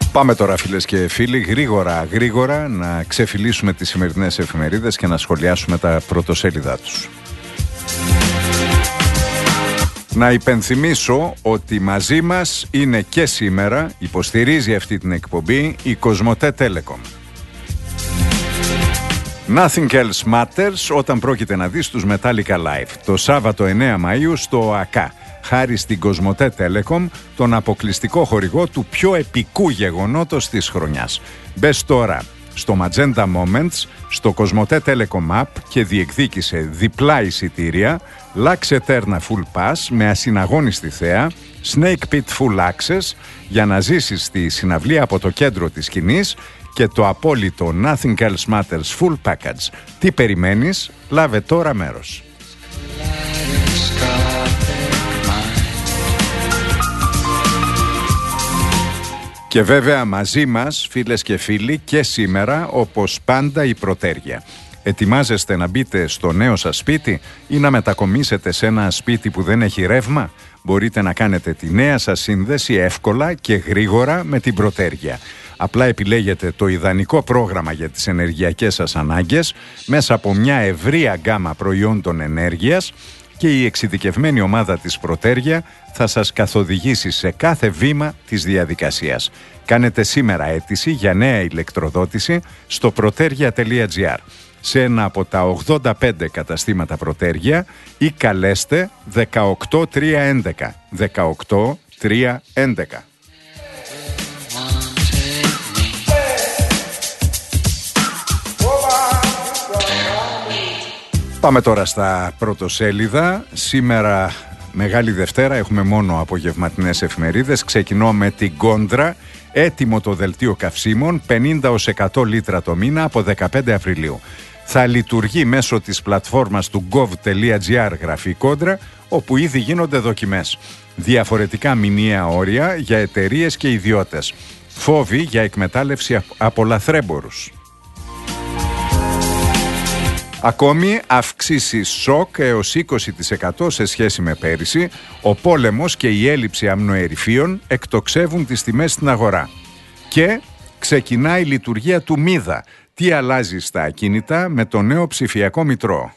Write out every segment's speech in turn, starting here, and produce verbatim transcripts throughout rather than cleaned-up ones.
Πάμε τώρα, φίλες και φίλοι, γρήγορα γρήγορα να ξεφυλίσουμε τις σημερινές εφημερίδες και να σχολιάσουμε τα πρωτοσέλιδά τους. Να υπενθυμίσω ότι μαζί μας είναι και σήμερα, υποστηρίζει αυτή την εκπομπή, η Κοσμοτέ Telecom. Nothing else matters όταν πρόκειται να δεις τους Metallica Live το Σάββατο εννέα Μαΐου στο ΑΚΑ, χάρη στην Κοσμοτέ Telecom, τον αποκλειστικό χορηγό του πιο επικού γεγονότος της χρονιάς. Μπες τώρα στο Magenta Moments, στο Κοσμοτέ Telecom App και διεκδίκησε διπλά εισιτήρια, Lux Eterna Full Pass με ασυναγώνιστη θέα, Snake Pit Full Access για να ζήσεις τη συναυλία από το κέντρο της σκηνής και το απόλυτο Nothing Else Matters Full Package. Τι περιμένεις, λάβε τώρα μέρος. Και βέβαια μαζί μας, φίλες και φίλοι, και σήμερα, όπως πάντα, η Πρωτέργεια. Ετοιμάζεστε να μπείτε στο νέο σας σπίτι ή να μετακομίσετε σε ένα σπίτι που δεν έχει ρεύμα? Μπορείτε να κάνετε τη νέα σας σύνδεση εύκολα και γρήγορα με την Πρωτέργεια. Απλά επιλέγετε το ιδανικό πρόγραμμα για τις ενεργειακές σας ανάγκες μέσα από μια ευρεία γκάμα προϊόντων ενέργειας και η εξειδικευμένη ομάδα της Πρωτέργεια θα σας καθοδηγήσει σε κάθε βήμα της διαδικασίας. Κάνετε σήμερα αίτηση για νέα ηλεκτροδότηση στο protergia τελεία gr σε ένα από τα ογδόντα πέντε καταστήματα Πρωτέργεια ή καλέστε δεκαοκτώ τριακόσια έντεκα δεκαοκτώ τριακόσια έντεκα. Πάμε τώρα στα πρωτοσέλιδα. Σήμερα, Μεγάλη Δευτέρα, έχουμε μόνο απογευματινές εφημερίδες. Ξεκινώ με την Κόντρα. Έτοιμο το δελτίο καυσίμων, πενήντα έως εκατό λίτρα το μήνα από δεκαπέντε Απριλίου. Θα λειτουργεί μέσω της πλατφόρμας του gov.gr, γραφή Κόντρα, όπου ήδη γίνονται δοκιμές. Διαφορετικά μηνιαία όρια για εταιρείες και ιδιώτες. Φόβοι για εκμετάλλευση από λαθρέμπορους. Ακόμη αυξήσεις σοκ έως είκοσι τοις εκατό σε σχέση με πέρυσι. Ο πόλεμος και η έλλειψη αμνοερυφίων εκτοξεύουν τις τιμές στην αγορά. Και ξεκινάει η λειτουργία του Μίδα. Τι αλλάζει στα ακίνητα με το νέο ψηφιακό μητρό.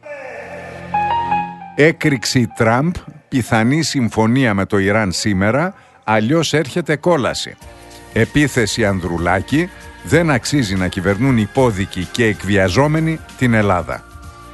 Έκρηξη Τραμπ, πιθανή συμφωνία με το Ιράν σήμερα, αλλιώς έρχεται κόλαση. Επίθεση Ανδρουλάκη, δεν αξίζει να κυβερνούν υπόδικοι και εκβιαζόμενοι την Ελλάδα.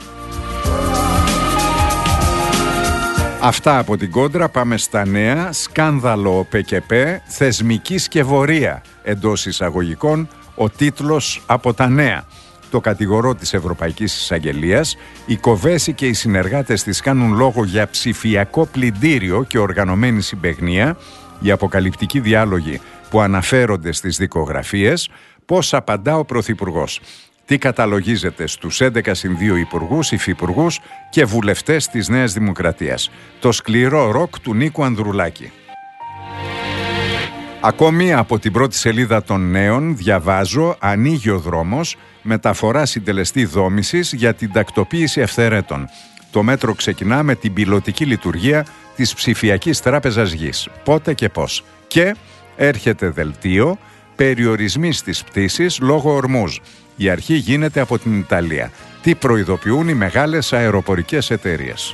Αυτά από την Κόντρα. Πάμε στα νέα. Σκάνδαλο ΠΚΠ, θεσμική σκευωρία εντός εισαγωγικών, ο τίτλος από τα νέα. Το κατηγορό της Ευρωπαϊκής Εισαγγελίας, οι Κοβέση και οι συνεργάτες της κάνουν λόγο για ψηφιακό πλυντήριο και οργανωμένη συμπαιγνία, οι αποκαλυπτικοί διάλογοι που αναφέρονται στις δικογραφίες. Πώς απαντά ο Πρωθυπουργός? Τι καταλογίζεται στους έντεκα συν δύο υπουργούς, υφυπουργούς και βουλευτές της Νέας Δημοκρατίας? Το σκληρό ροκ του Νίκου Ανδρουλάκη. Ακόμη από την πρώτη σελίδα των νέων διαβάζω: ανοίγει ο δρόμος, μεταφορά συντελεστή δόμησης για την τακτοποίηση ευθερέτων. Το μέτρο ξεκινά με την πιλωτική λειτουργία της ψηφιακής τράπεζας γης. Πότε και πώς? Και έρχεται δελτίο, περιορισμοί στις πτήσεις λόγω ορμούζ. Η αρχή γίνεται από την Ιταλία. Τι προειδοποιούν οι μεγάλες αεροπορικές εταιρείες?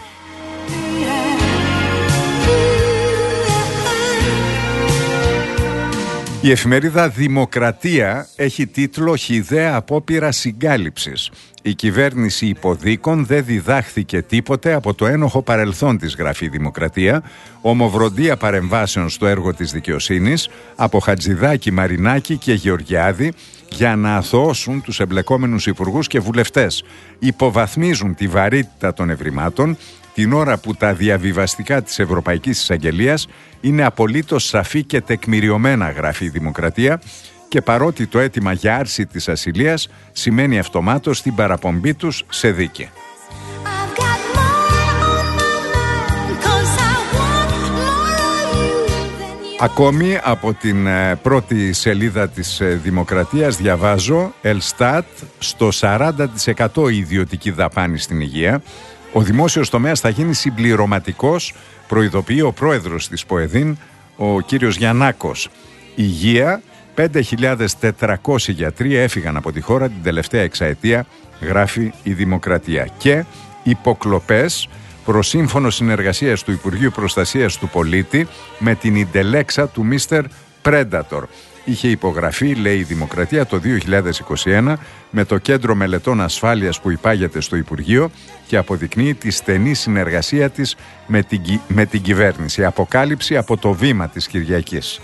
Η εφημερίδα Δημοκρατία έχει τίτλο «Χυδαία απόπειρα συγκάλυψης». Η κυβέρνηση υποδίκων δεν διδάχθηκε τίποτε από το ένοχο παρελθόν της, γραφή Δημοκρατία. Ομοβροντία παρεμβάσεων στο έργο της δικαιοσύνης από Χατζηδάκη, Μαρινάκη και Γεωργιάδη για να αθωώσουν τους εμπλεκόμενους υπουργούς και βουλευτές. Υποβαθμίζουν τη βαρύτητα των ευρημάτων την ώρα που τα διαβιβαστικά της Ευρωπαϊκής Εισαγγελίας είναι απολύτως σαφή και τεκμηριωμένα, γράφει η Δημοκρατία, και παρότι το αίτημα για άρση της ασυλίας σημαίνει αυτομάτως την παραπομπή τους σε δίκη. Ακόμη από την πρώτη σελίδα της Δημοκρατίας διαβάζω: Ελστάτ, στο σαράντα τοις εκατό η ιδιωτική δαπάνη στην υγεία. Ο δημόσιος τομέας θα γίνει συμπληρωματικός, προειδοποιεί ο πρόεδρος της ΠΟΕΔΗΝ, ο κύριος Γιαννάκος. Υγεία, πέντε χιλιάδες τετρακόσιοι γιατροί έφυγαν από τη χώρα την τελευταία εξαετία, γράφει η Δημοκρατία. Και υποκλοπές προς σύμφωνο συνεργασίας του Υπουργείου Προστασίας του Πολίτη με την ιντελέξα του μίστερ Predator. Είχε υπογραφεί, λέει η Δημοκρατία, το δύο χιλιάδες είκοσι ένα με το Κέντρο Μελετών Ασφάλειας που υπάγεται στο Υπουργείο και αποδεικνύει τη στενή συνεργασία της με την, με την κυβέρνηση. Αποκάλυψη από το Βήμα της Κυριακής.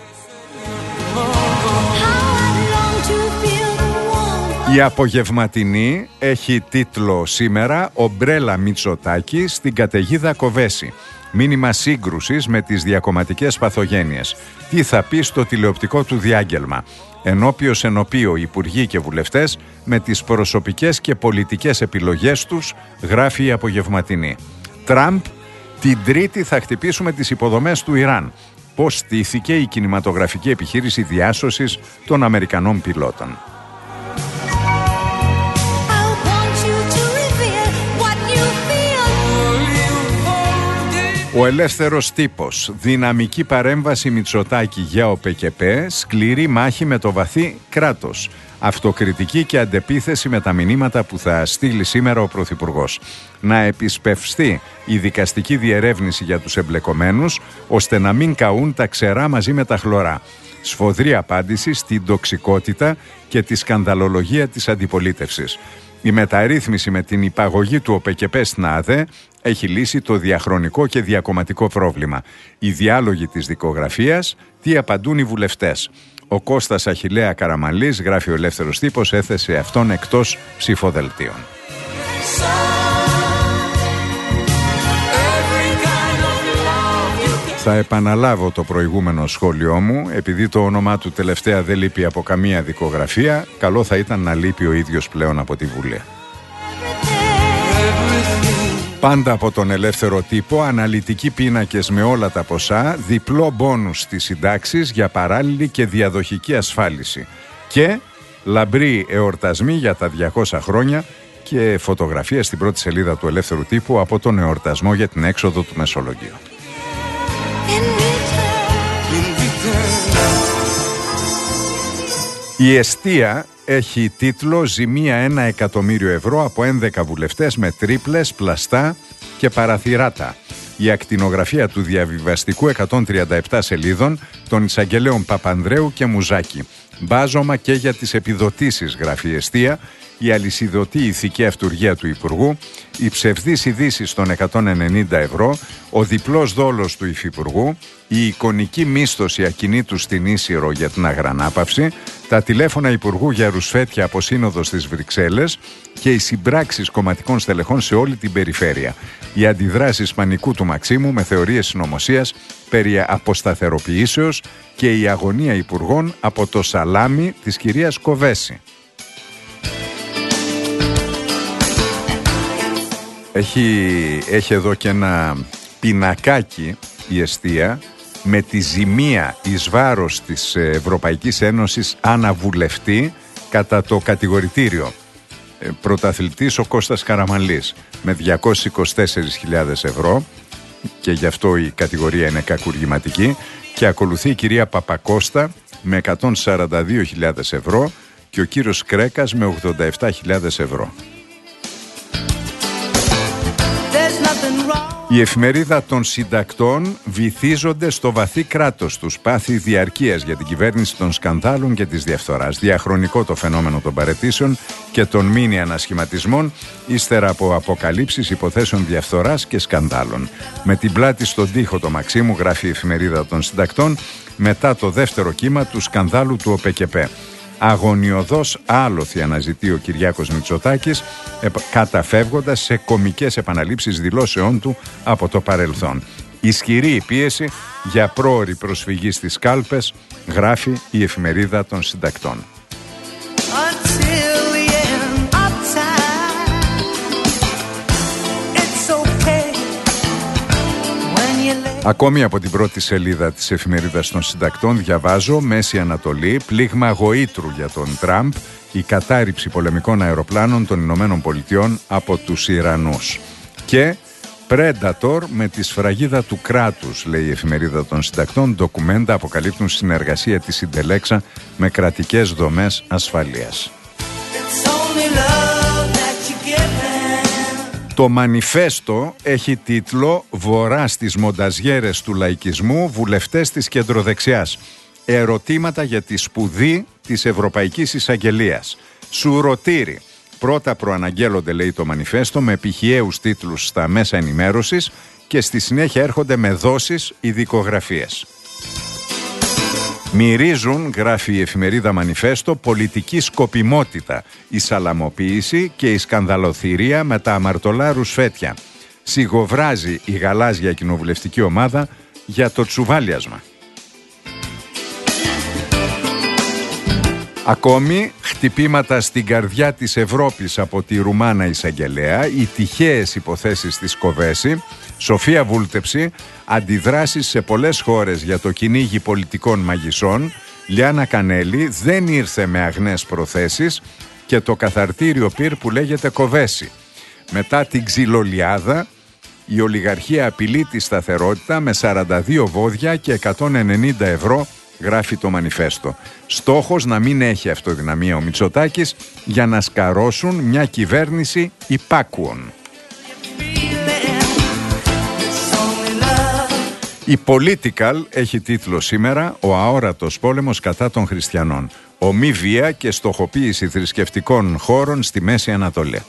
Η απογευματινή έχει τίτλο σήμερα «Ομπρέλα Μητσοτάκη στην καταιγίδα Κοβέση». Μήνυμα σύγκρουσης με τις διακομματικές παθογένειες. Τι θα πει στο τηλεοπτικό του διάγγελμα. Ενώπιος ενωπίο υπουργοί και βουλευτές με τις προσωπικές και πολιτικές επιλογές τους, γράφει η απογευματινή. Τραμπ, την Τρίτη θα χτυπήσουμε τις υποδομές του Ιράν. Πώς στήθηκε η κινηματογραφική επιχείρηση διάσωσης των Αμερικανών πιλότων. Ο ελεύθερος τύπος, δυναμική παρέμβαση Μητσοτάκη για ο ΠΚΠ, σκληρή μάχη με το βαθύ κράτος, αυτοκριτική και αντεπίθεση με τα μηνύματα που θα στείλει σήμερα ο Πρωθυπουργός. Να επισπευστεί η δικαστική διερεύνηση για τους εμπλεκομένους, ώστε να μην καούν τα ξερά μαζί με τα χλωρά. Σφοδρή απάντηση στην τοξικότητα και τη σκανδαλολογία της αντιπολίτευσης. Η μεταρρύθμιση με την υπαγωγή του ΟΠΚΠ στην ΑΔΕ έχει λύσει το διαχρονικό και διακομματικό πρόβλημα. Οι διάλογοι της δικογραφίας, τι απαντούν οι βουλευτές. Ο Κώστας Αχιλλέα Καραμανλής, γράφει ο Ελεύθερος Τύπος, έθεσε αυτόν εκτός ψηφοδελτίων. Θα επαναλάβω το προηγούμενο σχόλιο μου, επειδή το όνομά του τελευταία δεν λείπει από καμία δικογραφία, καλό θα ήταν να λείπει ο ίδιος πλέον από τη Βουλή. Πάντα από τον Ελεύθερο Τύπο, αναλυτικοί πίνακες με όλα τα ποσά, διπλό μπόνους στις συντάξεις για παράλληλη και διαδοχική ασφάλιση και λαμπροί εορτασμοί για τα διακόσια χρόνια και φωτογραφίες στην πρώτη σελίδα του Ελεύθερου Τύπου από τον εορτασμό για την έξοδο του Μεσολογγίου. Η εστία έχει τίτλο «Ζημία ένα εκατομμύριο ευρώ από έντεκα βουλευτές με τρίπλες, πλαστά και παραθυράτα». Η ακτινογραφία του διαβιβαστικού εκατόν τριάντα επτά σελίδων των εισαγγελέων Παπανδρέου και Μουζάκη. Μπάζωμα και για τις επιδοτήσεις, γράφει η εστία, η αλυσιδωτή ηθική αυτουργία του Υπουργού, οι ψευδείς ειδήσεις των εκατόν ενενήντα ευρώ, ο διπλός δόλος του Υφυπουργού, η εικονική μίσθωση ακινήτου στην Ίσυρο για την αγρανάπαυση, τα τηλέφωνα Υπουργού για ρουσφέτια από σύνοδο στις Βρυξέλλες και οι συμπράξεις κομματικών στελεχών σε όλη την περιφέρεια. Οι αντιδράσεις πανικού του Μαξίμου με θεωρίες συνωμοσίας περί αποσταθεροποιήσεως και η αγωνία υπουργών από το σαλάμι της κυρίας Κοβέση. Έχει, έχει εδώ και ένα πινακάκι η εστία με τη ζημία εις βάρος της Ευρωπαϊκής Ένωσης αναβουλευτή κατά το κατηγορητήριο. Ε, πρωταθλητής ο Κώστας Καραμανλής με διακόσιες είκοσι τέσσερις χιλιάδες ευρώ και γι' αυτό η κατηγορία είναι κακουργηματική, και ακολουθεί η κυρία Παπακώστα με εκατόν σαράντα δύο χιλιάδες ευρώ και ο κύριος Κρέκας με ογδόντα επτά χιλιάδες ευρώ. Η εφημερίδα των συντακτών βυθίζονται στο βαθύ κράτος τους, πάθη διαρκείας για την κυβέρνηση των σκανδάλων και της διαφθοράς. Διαχρονικό το φαινόμενο των παραιτήσεων και των μίνι ανασχηματισμών, ύστερα από αποκαλύψεις υποθέσεων διαφθοράς και σκανδάλων. Με την πλάτη στον τοίχο το Μαξίμου, γράφει η εφημερίδα των συντακτών, μετά το δεύτερο κύμα του σκανδάλου του ΟΠΚΠ. Αγωνιωδώς άλοθη αναζητεί ο Κυριάκος Μητσοτάκης, καταφεύγοντας σε κωμικές επαναλήψεις δηλώσεών του από το παρελθόν. Ισχυρή η πίεση για πρόωρη προσφυγή στις κάλπες, γράφει η εφημερίδα των συντακτών. Ακόμη από την πρώτη σελίδα της εφημερίδας των συντακτών διαβάζω: Μέση Ανατολή, πλήγμα γοήτρου για τον Τραμπ, η κατάρριψη πολεμικών αεροπλάνων των Ηνωμένων Πολιτειών από τους Ιρανούς. Και Predator με τη σφραγίδα του κράτους, λέει η εφημερίδα των συντακτών. Ντοκουμέντα αποκαλύπτουν συνεργασία της Συντελέξα με κρατικές δομές ασφαλείας. Το μανιφέστο έχει τίτλο «Βορρά στις μονταζιέρες του λαϊκισμού, βουλευτές της κεντροδεξιάς. Ερωτήματα για τη σπουδή της Ευρωπαϊκής Εισαγγελίας». Σουρωτήρι. Πρώτα προαναγγέλλονται, λέει το μανιφέστο, με επιχιαίους τίτλους στα μέσα ενημέρωσης και στη συνέχεια έρχονται με δόσεις ειδικογραφίες. Μυρίζουν, γράφει η εφημερίδα Μανιφέστο, πολιτική σκοπιμότητα, η σαλαμοποίηση και η σκανδαλοθυρία με τα αμαρτωλά ρουσφέτια. Σιγοβράζει η γαλάζια κοινοβουλευτική ομάδα για το τσουβάλιασμα. Ακόμη, χτυπήματα στην καρδιά της Ευρώπης από τη Ρουμάνα εισαγγελέα, οι τυχαίες υποθέσεις της Κοβέση, Σοφία Βούλτεψη, αντιδράσεις σε πολλές χώρες για το κυνήγι πολιτικών μαγισσών, Λιάννα Κανέλη δεν ήρθε με αγνές προθέσεις και το καθαρτήριο πυρ που λέγεται Κοβέση. Μετά την ξυλολιάδα, η ολιγαρχία απειλεί τη σταθερότητα με σαράντα δύο βόδια και εκατόν ενενήντα ευρώ, γράφει το μανιφέστο. Στόχος να μην έχει αυτοδυναμία ο Μητσοτάκης για να σκαρώσουν μια κυβέρνηση υπάκουων. Η Political έχει τίτλο σήμερα «Ο αόρατος πόλεμος κατά των χριστιανών. Ομή βία και στοχοποίηση θρησκευτικών χώρων στη Μέση Ανατολή».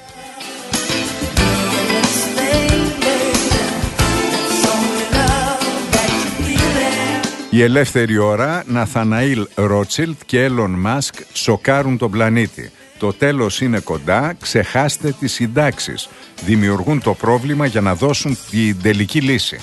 Η Ελεύθερη Ώρα, Ναθαναήλ Ρότσιλτ και Έλον Μάσκ σοκάρουν τον πλανήτη. Το τέλος είναι κοντά, ξεχάστε τις συντάξεις. Δημιουργούν το πρόβλημα για να δώσουν την τελική λύση.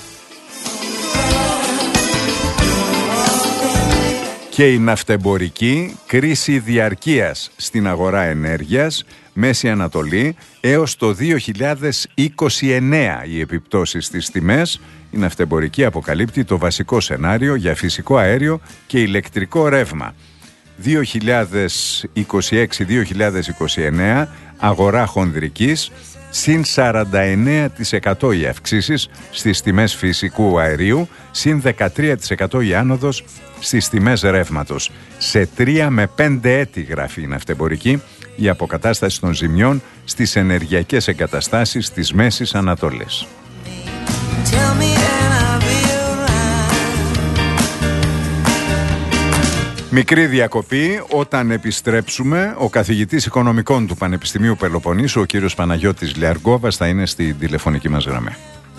Και η ναυτεμπορική κρίση διαρκείας στην αγορά ενέργειας, Μέση Ανατολή, έως το δύο χιλιάδες είκοσι εννέα οι επιπτώσεις στις τιμές. Η ναυτεμπορική αποκαλύπτει το βασικό σενάριο για φυσικό αέριο και ηλεκτρικό ρεύμα. δύο χιλιάδες είκοσι έξι δύο χιλιάδες είκοσι εννέα αγορά χονδρικής, συν σαράντα εννέα τοις εκατό οι αυξήσεις στις τιμές φυσικού αερίου, συν δεκατρία τοις εκατό η άνοδος στις τιμές ρεύματος. Σε τρία με πέντε έτη, γράφει η ναυτεμπορική, η αποκατάσταση των ζημιών στις ενεργειακές εγκαταστάσεις της Μέσης Ανατολής. Μικρή διακοπή. Όταν επιστρέψουμε, ο καθηγητής οικονομικών του Πανεπιστημίου Πελοποννήσου, ο κύριος Παναγιώτης Λιαργόβας, θα είναι στην τηλεφωνική μας γραμμή.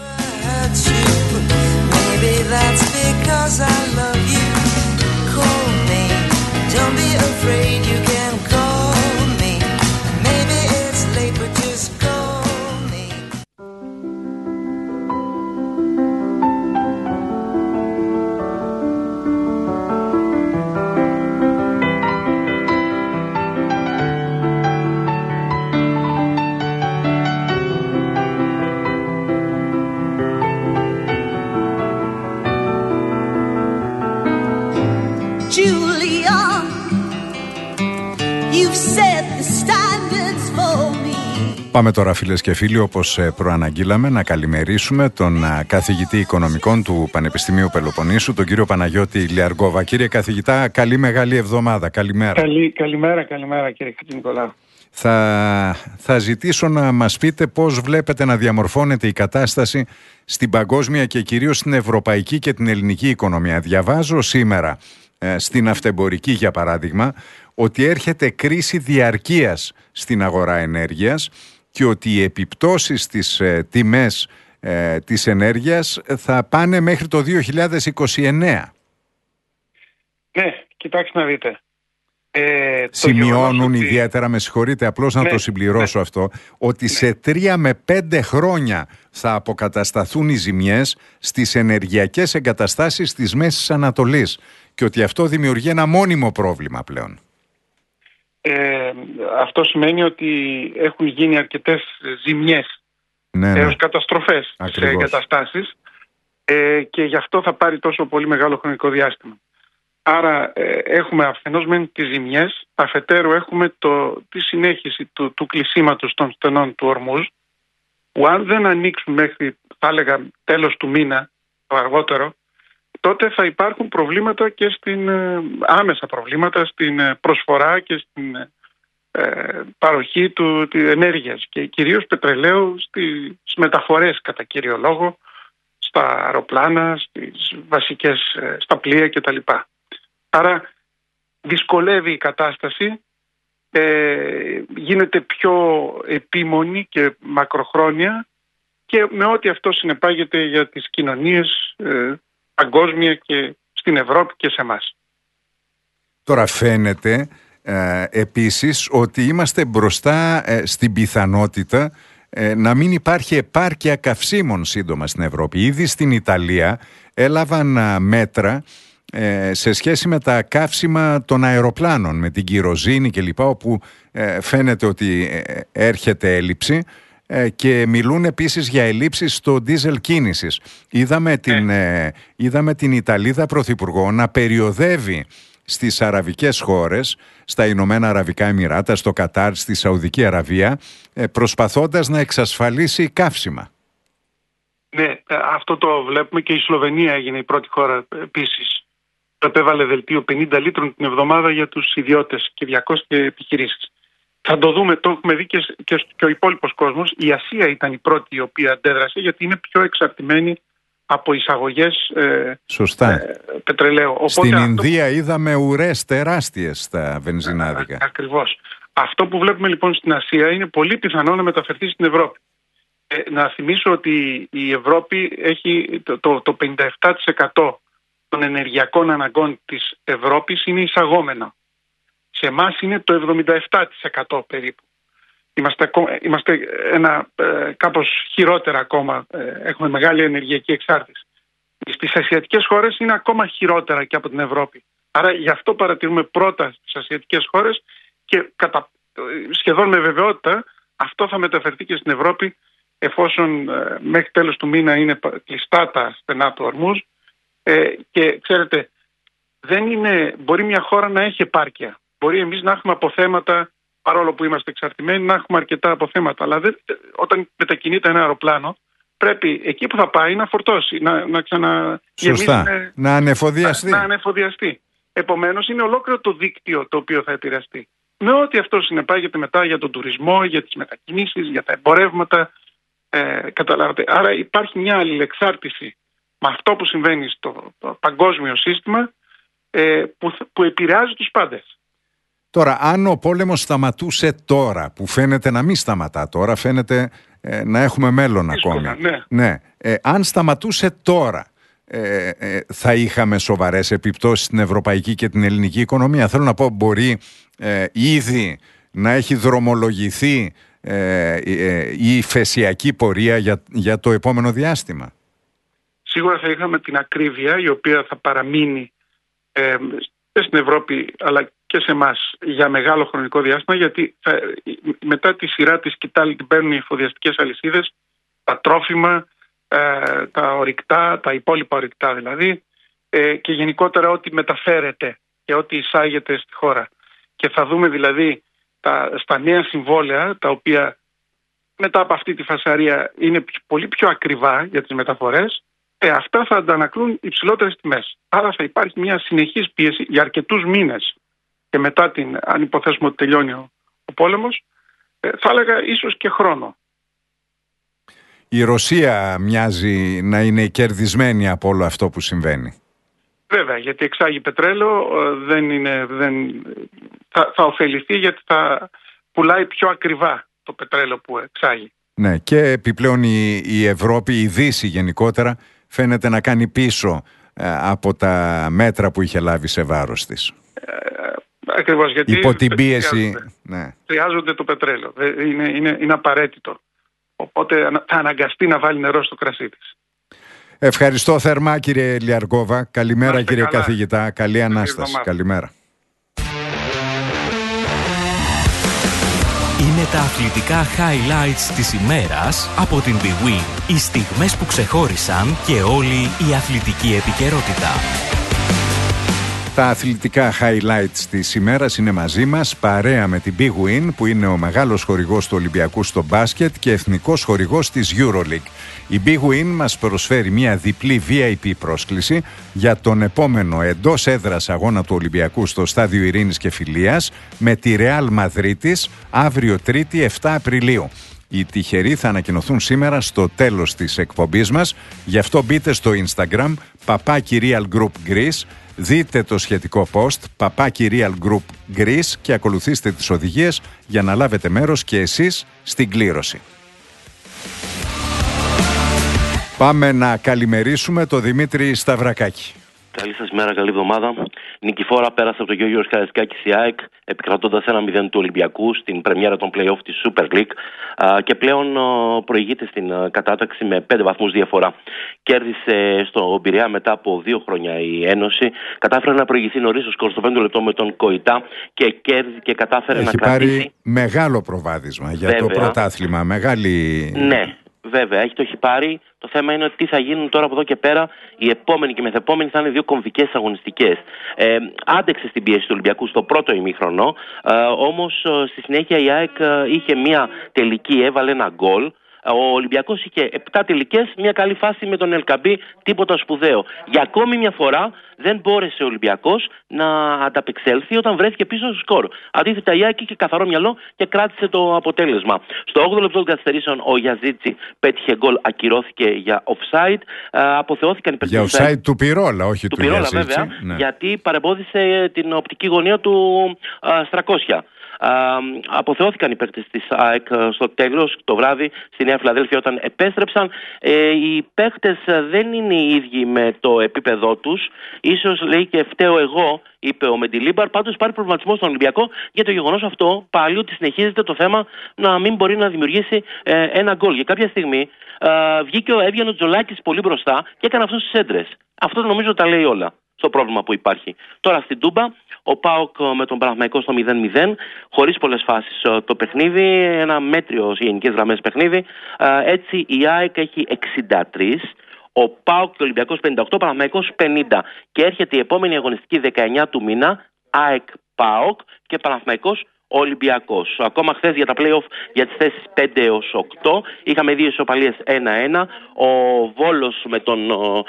Πάμε τώρα, φίλες και φίλοι, όπως προαναγγείλαμε, να καλημερίσουμε τον καθηγητή οικονομικών του Πανεπιστημίου Πελοποννήσου, τον κύριο Παναγιώτη Λιαργόβα. Κύριε καθηγητά, καλή μεγάλη εβδομάδα. Καλημέρα. Καλή, καλημέρα, καλημέρα κύριε Χατζηνικολάου. Θα, θα ζητήσω να μας πείτε πώς βλέπετε να διαμορφώνεται η κατάσταση στην παγκόσμια και κυρίως στην ευρωπαϊκή και την ελληνική οικονομία. Διαβάζω σήμερα ε, στην αυτεμπορική, για παράδειγμα, ότι έρχεται κρίση διαρκείας στην αγορά ενέργειας και ότι οι επιπτώσεις στις ε, τιμές ε, της ενέργειας θα πάνε μέχρι το δύο χιλιάδες είκοσι εννέα. Ναι, κοιτάξτε να δείτε. Ε, Σημειώνουν ότι... ιδιαίτερα, με συγχωρείτε, απλώς να ναι, το συμπληρώσω ναι. αυτό, ότι ναι. σε τρία με πέντε χρόνια θα αποκατασταθούν οι ζημιές στις ενεργειακές εγκαταστάσεις της Μέσης Ανατολής και ότι αυτό δημιουργεί ένα μόνιμο πρόβλημα πλέον. Ε, αυτό σημαίνει ότι έχουν γίνει αρκετές ζημιές ναι, ναι. έως καταστροφές σε εγκαταστάσεις ε, και γι' αυτό θα πάρει τόσο πολύ μεγάλο χρονικό διάστημα. Άρα ε, έχουμε αφενός μεν τις ζημιές, αφετέρου έχουμε το, τη συνέχιση του, του κλεισίματος των στενών του Ορμούζ που αν δεν ανοίξουν μέχρι, θα έλεγα, τέλος του μήνα, το αργότερο, τότε θα υπάρχουν προβλήματα και στην, άμεσα προβλήματα στην προσφορά και στην ε, παροχή του, της ενέργειας και κυρίως πετρελαίου στις μεταφορές κατά κύριο λόγο, στα αεροπλάνα, στις βασικές, στα πλοία κτλ. Άρα δυσκολεύει η κατάσταση, ε, γίνεται πιο επίμονη και μακροχρόνια και με ό,τι αυτό συνεπάγεται για τις κοινωνίες ε, παγκόσμια και στην Ευρώπη και σε εμάς. Τώρα φαίνεται ε, επίσης ότι είμαστε μπροστά ε, στην πιθανότητα ε, να μην υπάρχει επάρκεια καυσίμων σύντομα στην Ευρώπη. Ήδη στην Ιταλία έλαβαν ε, μέτρα ε, σε σχέση με τα καύσιμα των αεροπλάνων, με την κυροζήνη κλπ, όπου ε, φαίνεται ότι ε, έρχεται έλλειψη. Και μιλούν επίσης για ελλείψεις στο ντίζελ κίνησης. Είδαμε την, ε, είδαμε την Ιταλίδα Πρωθυπουργό να περιοδεύει στις αραβικές χώρες, στα Ηνωμένα Αραβικά Εμιράτα, στο Κατάρ, στη Σαουδική Αραβία, ε, προσπαθώντας να εξασφαλίσει καύσιμα. Ναι, αυτό το βλέπουμε και η Σλοβενία έγινε η πρώτη χώρα επίσης. Επέβαλε δελτίο πενήντα λίτρων την εβδομάδα για τους ιδιώτες και διακόσιες επιχειρήσεις. Θα το δούμε, το έχουμε δει και, και, και ο υπόλοιπος κόσμος. Η Ασία ήταν η πρώτη η οποία αντέδρασε γιατί είναι πιο εξαρτημένη από εισαγωγές ε, Σωστά. Ε, πετρελαίου. Οπότε στην αυτό... Ινδία είδαμε ουρές τεράστιες στα βενζινάδικα. Α, ακριβώς. Αυτό που βλέπουμε λοιπόν στην Ασία είναι πολύ πιθανό να μεταφερθεί στην Ευρώπη. Ε, να θυμίσω ότι η Ευρώπη έχει το, το, το πενήντα επτά τοις εκατό των ενεργειακών αναγκών της Ευρώπης είναι εισαγόμενα. Σε εμάς είναι το εβδομήντα επτά τοις εκατό περίπου. Είμαστε, είμαστε ένα, ε, κάπως χειρότερα ακόμα, ε, έχουμε μεγάλη ενεργειακή εξάρτηση. Στις ασιατικές χώρες είναι ακόμα χειρότερα και από την Ευρώπη. Άρα γι' αυτό παρατηρούμε πρώτα στις ασιατικές χώρες και κατά, σχεδόν με βεβαιότητα αυτό θα μεταφερθεί και στην Ευρώπη εφόσον ε, μέχρι τέλος του μήνα είναι κλειστά τα στενά του Ορμούζ. Ε, και ξέρετε, δεν είναι, μπορεί μια χώρα να έχει επάρκεια. Μπορεί εμείς να έχουμε αποθέματα, παρόλο που είμαστε εξαρτημένοι, να έχουμε αρκετά αποθέματα. Αλλά δεν, όταν μετακινείται ένα αεροπλάνο, πρέπει εκεί που θα πάει να φορτώσει, να, να ξαναγεμίσει. Σωστά. Να ανεφοδιαστεί. Να, να ανεφοδιαστεί. Επομένως, είναι ολόκληρο το δίκτυο το οποίο θα επηρεαστεί. Με ό,τι αυτό συνεπάγεται μετά για τον τουρισμό, για τις μετακινήσεις, για τα εμπορεύματα. Ε, καταλάβατε. Άρα υπάρχει μια αλληλεξάρτηση με αυτό που συμβαίνει στο παγκόσμιο σύστημα ε, που, που επηρεάζει τους πάντες. Τώρα, αν ο πόλεμος σταματούσε τώρα, που φαίνεται να μην σταματά τώρα, φαίνεται ε, να έχουμε μέλλον Δύσκολα, ακόμη. Ναι. Ναι. Ε, αν σταματούσε τώρα, ε, ε, θα είχαμε σοβαρές επιπτώσεις στην ευρωπαϊκή και την ελληνική οικονομία. Θέλω να πω, μπορεί ε, ήδη να έχει δρομολογηθεί ε, ε, η υφεσιακή πορεία για, για το επόμενο διάστημα. Σίγουρα θα είχαμε την ακρίβεια η οποία θα παραμείνει ε, και στην Ευρώπη αλλά και σε εμάς για μεγάλο χρονικό διάστημα, γιατί θα, μετά τη σειρά της σκητάλη την παίρνουν οι εφοδιαστικές αλυσίδες, τα τρόφιμα, ε, τα ορυκτά, τα υπόλοιπα ορυκτά δηλαδή, ε, και γενικότερα ό,τι μεταφέρεται και ό,τι εισάγεται στη χώρα. Και θα δούμε δηλαδή τα, στα νέα συμβόλαια, τα οποία μετά από αυτή τη φασαρία είναι πολύ πιο ακριβά για τις μεταφορές, ε, αυτά θα αντανακλούν υψηλότερες τιμές. Άρα θα υπάρχει μια συνεχής πίεση για αρκετούς μήνες. Και μετά την, αν υποθέσουμε ότι τελειώνει ο, ο πόλεμος, ε, θα έλεγα ίσως και χρόνο. Η Ρωσία μοιάζει να είναι κερδισμένη από όλο αυτό που συμβαίνει. Βέβαια, γιατί εξάγει πετρέλαιο, δεν είναι, δεν, θα, θα ωφεληθεί γιατί θα πουλάει πιο ακριβά το πετρέλαιο που εξάγει. Ναι, και επιπλέον η, η Ευρώπη, η Δύση γενικότερα, φαίνεται να κάνει πίσω ε, από τα μέτρα που είχε λάβει σε βάρος της. Ε, ακριβώς, γιατί υπό την πίεση, χρειάζονται, ναι. χρειάζονται το πετρέλαιο. Είναι, είναι, είναι απαραίτητο. Οπότε θα αναγκαστεί να βάλει νερό στο κρασί της. Ευχαριστώ θερμά κύριε Λιαργόβα. Καλημέρα κύριε καλά. καθηγητά. Καλή Ανάσταση. Καλημέρα. Είναι τα αθλητικά highlights της ημέρας από την bwin. Οι στιγμές που ξεχώρισαν και όλη η αθλητική επικαιρότητα. Τα αθλητικά highlights της ημέρας είναι μαζί μας, παρέα με την Big Win, που είναι ο μεγάλος χορηγός του Ολυμπιακού στο μπάσκετ και εθνικός χορηγός της EuroLeague. Η Big Win μας προσφέρει μια διπλή βι άι πι πρόσκληση για τον επόμενο εντός έδρας αγώνα του Ολυμπιακού στο Στάδιο Ειρήνης και Φιλίας με τη Real Μαδρίτης αύριο Τρίτη επτά Απριλίου. Οι τυχεροί θα ανακοινωθούν σήμερα στο τέλος της εκπομπής μας, γι' αυτό μπείτε στο Instagram παπάκι Real Group Greece, δείτε το σχετικό post παπάκι Real Group Greece και ακολουθήστε τις οδηγίες για να λάβετε μέρος και εσείς στην κλήρωση. Πάμε να καλημερίσουμε τον Δημήτρη Σταυρακάκη. Καλή σας μέρα, καλή εβδομάδα. Νικηφόρα πέρασε από το Γεώργιο Καραϊσκάκης η ΑΕΚ, επικρατώντας ένα μηδέν του Ολυμπιακού στην πρεμιέρα των play-off της Super League και πλέον προηγείται στην κατάταξη με πέντε βαθμούς διαφορά. Κέρδισε στο Πειραιά μετά από δύο χρόνια η Ένωση, κατάφερε να προηγηθεί νωρίς στο σκορ στο πέμπτο λεπτό με τον Κοϊτά και, κέρδι, και κατάφερε Έχει να κρατήσει. Έχει πάρει μεγάλο προβάδισμα για Βέβαια. το πρωτάθλημα, μεγάλη... Ναι. Βέβαια, έχει το έχει πάρει. Το θέμα είναι τι θα γίνουν τώρα από εδώ και πέρα. Οι επόμενοι και μεθεπόμενοι θα είναι δύο κομβικές αγωνιστικές. Ε, άντεξε στην πίεση του Ολυμπιακού στο πρώτο ημίχρονο. Ε, όμως στη συνέχεια η ΑΕΚ είχε μια τελική, έβαλε ένα γκολ. Ο Ολυμπιακός είχε επτά τελικές, μια καλή φάση με τον Ελκαμπή, τίποτα σπουδαίο. Για ακόμη μια φορά δεν μπόρεσε ο Ολυμπιακός να ανταπεξέλθει όταν βρέθηκε πίσω στο σκορ. Αντίθετα, η ΑΕΚ είχε καθαρό μυαλό και κράτησε το αποτέλεσμα. Στο όγδοο λεπτό των καθυστερήσεων, ο Γιαζίτσι πέτυχε γκολ, ακυρώθηκε για offside. Αποθεώθηκαν οι παίκτες. Για offside του Πυρόλα, όχι του, του Πυρόλα, Γιαζίτσι. βέβαια, ναι. Γιατί παρεμπόδισε την οπτική γωνία του Στρακόσια. Uh, αποθεώθηκαν οι παίκτες της ΑΕΚ στο τέλος το βράδυ στη Νέα Φιλαδέλφια όταν επέστρεψαν. Ε, οι παίκτες δεν είναι οι ίδιοι με το επίπεδό τους. Ίσως λέει και φταίω εγώ, είπε ο Μεντιλίμπαρ. Πάντως υπάρχει προβληματισμό στον Ολυμπιακό για το γεγονός αυτό πάλι ότι συνεχίζεται το θέμα να μην μπορεί να δημιουργήσει ε, ένα γκολ. Για κάποια στιγμή ε, βγήκε ο έβγαινε ο Τζολάκης πολύ μπροστά και έκανε αυτούς τις έντρες. Αυτό νομίζω τα λέει όλα στο πρόβλημα που υπάρχει. Τώρα στην Τούμπα, ο ΠΑΟΚ με τον Παναθηναϊκό στο μηδέν μηδέν, χωρίς πολλές φάσεις το παιχνίδι, ένα μέτριο σε γενικές γραμμές παιχνίδι. Έτσι η ΑΕΚ έχει εξήντα τρία, ο ΠΑΟΚ και ο Ολυμπιακός πενήντα οκτώ, ο Παναθηναϊκός πενήντα. Και έρχεται η επόμενη αγωνιστική δεκαεννιά του μήνα, ΑΕΚ ΠΑΟΚ και Παναθηναϊκός Ολυμπιακός. Ακόμα χθες για τα play-off για τις θέσεις πέντε έως οκτώ είχαμε δύο ισοπαλίες ένα ένα. Ο Βόλος με τον, ο,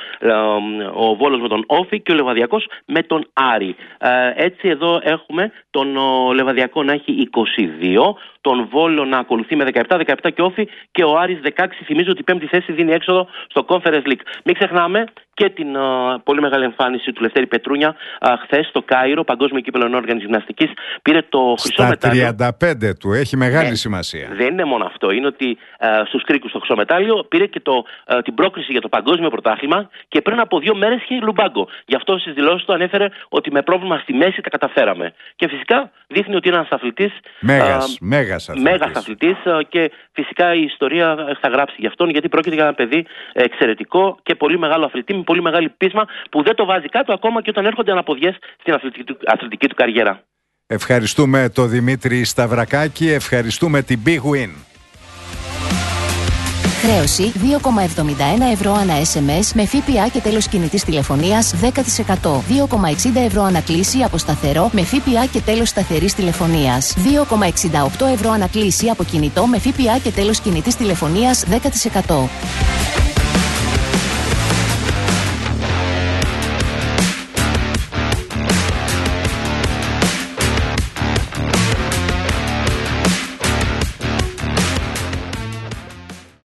ο Βόλος με τον Όφη και ο Λεβαδιακός με τον Άρη. Ε, έτσι εδώ έχουμε τον ο Λεβαδιακό να έχει είκοσι δύο, τον Βόλο να ακολουθεί με δεκαεπτά, δεκαεπτά και Όφη και ο Άρης δεκαέξι. Θυμίζω ότι η πέμπτη θέση δίνει έξοδο στο Conference League. Μην ξεχνάμε και την uh, πολύ μεγάλη εμφάνιση του Λευτέρη Πετρούνια uh, χθες στο Κάιρο, Παγκόσμιο Κύπελλο Ενόργανης Γυμναστικής. Πήρε το χρυσό μετάλλιο. Στα τριάντα πέντε του, έχει μεγάλη ναι, σημασία. Δεν είναι μόνο αυτό. Είναι ότι uh, στους κρίκους το χρυσό μετάλλιο πήρε και το, uh, την πρόκριση για το Παγκόσμιο Πρωτάθλημα και πριν από δύο μέρες είχε λουμπάγκο. Γι' αυτό στις δηλώσεις του ανέφερε ότι με πρόβλημα στη μέση τα καταφέραμε. Και φυσικά δείχνει ότι είναι ένας αθλητής. Μέγας, uh, μέγας αθλητής. Μέγας αθλητής uh, και φυσικά η ιστορία θα γράψει γι' αυτόν, γιατί πρόκειται για ένα παιδί εξαιρετικό και πολύ μεγάλο αθλητή με πολύ μεγάλη πείσμα που δεν το βάζει κάτω ακόμα και όταν έρχονται αναποδιές στην αθλητική του, αθλητική του καριέρα. Ευχαριστούμε τον Δημήτρη Σταυρακάκη, ευχαριστούμε την Big Win. Χρέωση δύο κόμμα εβδομήντα ένα ευρώ ανά ες εμ ες με ΦΠΑ και τέλος κινητής τηλεφωνίας δέκα τοις εκατό. δύο κόμμα εξήντα ευρώ ανακλήση από σταθερό με ΦΠΑ και τέλος σταθερής τηλεφωνίας. δύο κόμμα εξήντα οκτώ ευρώ ανακλήση από κινητό με ΦΠΑ και τέλος κινητής τηλεφωνίας δέκα τοις εκατό.